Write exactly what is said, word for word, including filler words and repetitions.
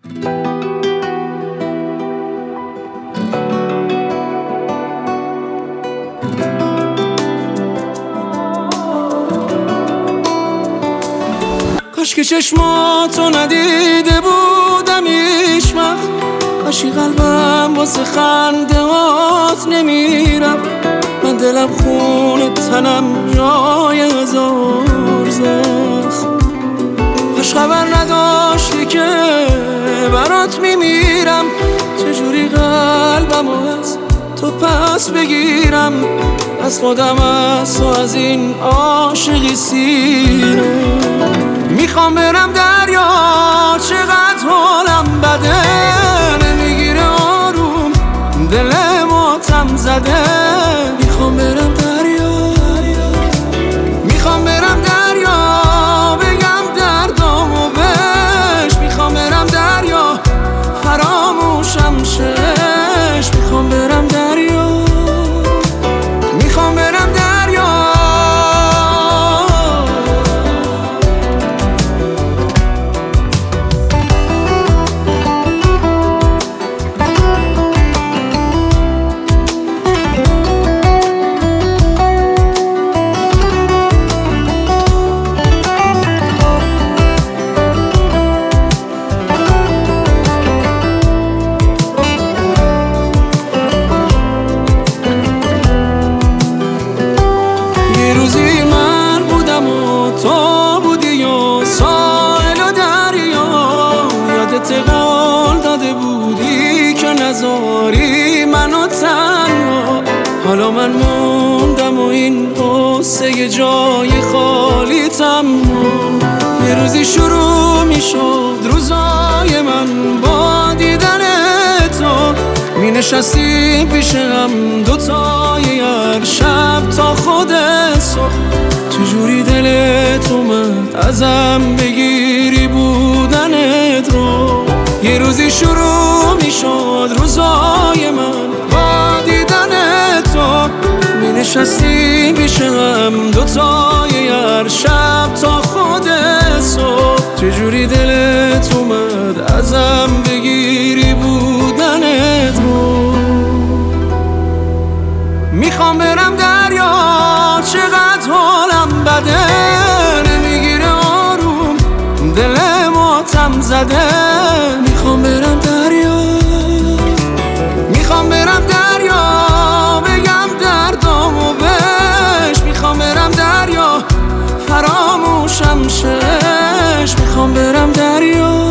کاش که چشماتو ندیده بودم هیچ وقت، کاشی قلبم واسه خندهات نمیرم. من دلم خونه تنم جای هزار زخم، کاش خبر نداشتی که برات میمیرم. چجوری قلبمو از تو پس بگیرم، از خودم از تو از این عاشقی سیرم. میخوام برم دریا، چقدر حالم بده، نمیگیره آروم دل ماتم زده. میخوام برم دریا، میخوام برم دریا، بگم دردامو بهش. میخوام برم دریا، فراموشم شش. میخوام برم دریا، میخوام برم دریا. قول داده بودی که نذاری منو تنها، حالا من موندم و این قصه یه جای خالیتم. یه روزی شروع میشد روزای من با دیدن تو، می نشستیم پیش هم دوتای هر شب تا خود صبح. چجوری دلت اومد ازم بگیری بودنت رو. یه روزی شروع میشد روزای من با دیدن تو، می نشستیم پیش هم دوتای هر شب تا خود صبح. چجوری دلت اومد ازم بگیری بودنت رو. میخوام برم دریا، چقدر حالم بده، نمیگیره آروم دل ماتم زده. میخوام برم دریا، میخوام برم دریا، بگم دردامو بهش. میخوام برم دریا، فراموشم شش. میخوام برم دریا.